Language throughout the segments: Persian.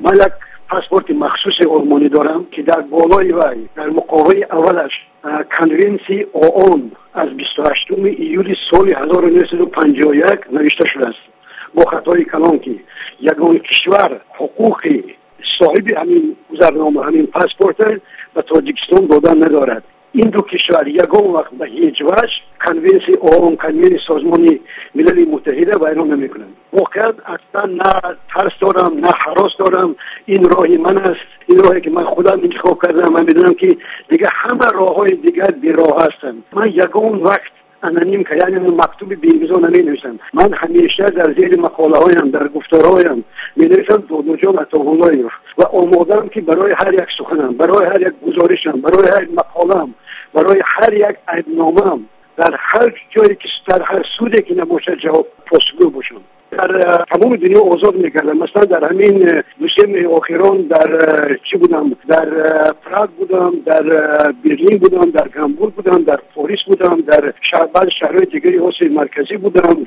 من یک پاسپورت مخصوص آلمانی دارم که در بالای وی در مقاومه اولش کنونسی OON از 28 ایولی سال 1951 نوشته شده است با خطای کلان که یگان کشور حقوقی صاحب همین گذرنامه همین پاسپورت به تاجیکستان دادن ندارد. این دو کشور یگان وقت به هیچ وجه کنونسی OON کنونی سازمان ملل متحد ویران نمیکنند. واقعا اصلا نه ترس دارم نه هراس دارم. این راهی من است، این راهی که من خودم انتخاب کردم. من میدونم که دیگه همه راههای دیگر بی‌راه هستند. من یگان وقت انانیم که یعنی مکتوب بی‌امضا نمی‌نویسم. من همیشه در زیر مقاله هایم در گفتارهایم می‌نویسم دولت جان عطاالله و آماده‌ام که برای هر یک سخنم، برای هر یک گزارشم، برای هر یک مقاله‌ام، برای هر یک عیبنامه‌ام در هر جایی که در هر سودی که نباشه جواب پاسخگو باشم. در تمام دنیا آزاد می‌کردم. مثلا در همین دوسیم آخران در چی بودم، در پراگ بودم، در برلین بودم، در گامبورگ بودم، در پاریس بودم، در بعض شهرهای دیگری آسیای مرکزی بودم،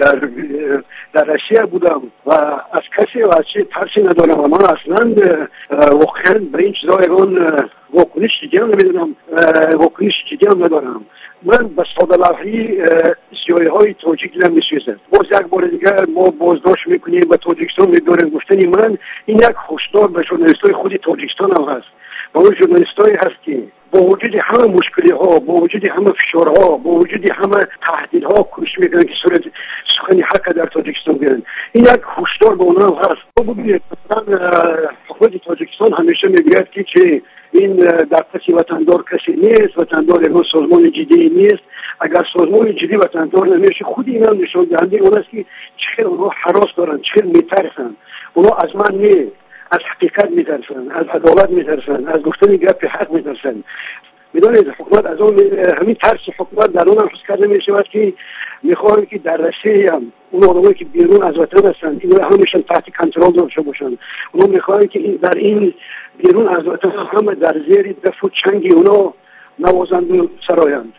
در روسیه بودم و از کسی و از چی ترسی ندارم. و من اصلا واقعا به این چیزا یگان واکنش دیگه هم نمیدونم، واکنش دیگه هم ندارم. من به ساده لوحی سیاه‌های تاجیک نمی‌سوزم. باز یک بار دیگه ما بازداشت میکنیم به تاجیکستان میبریم. گفتنی من این یک هشدار به ژورنالیست‌های خود تاجیکستان هم هست. و اون ژورنالیست‌هایی هست که با وجود همه مشکل‌ها، با وجود همه فشارها، با وجود همه تهدیدها کوشش میکنن که سخنی حق در تاجیکستان بیارن. این یک هشدار به اونها هست. ببینید مثلا حکومت تاجیکستان همیشه میگوید که این در کسی وطندار کسی نیست، وطندار این سازمان جدی نیست. اگر سازمان جدی وطندار نمیشه خود این هم نشان دهنده اون است که چقدر اونها هراس دارن، چقدر میترسن. اونها از من نه، از حقیقت میترسن، از عدالت میترسن، از گفتن گپ حق میترسن. میدونید حکومت از اون همین ترس حکومت در اون هم حس کرده میشود که میخوان که در روسیه هم اون آدمایی که بیرون از وطن هستن اینا همشون تحت کنترل داشته باشن. اونها میخوان که در این بیرون از وطن هم در زیر دف و چنگ اونا نوازند و سرایند.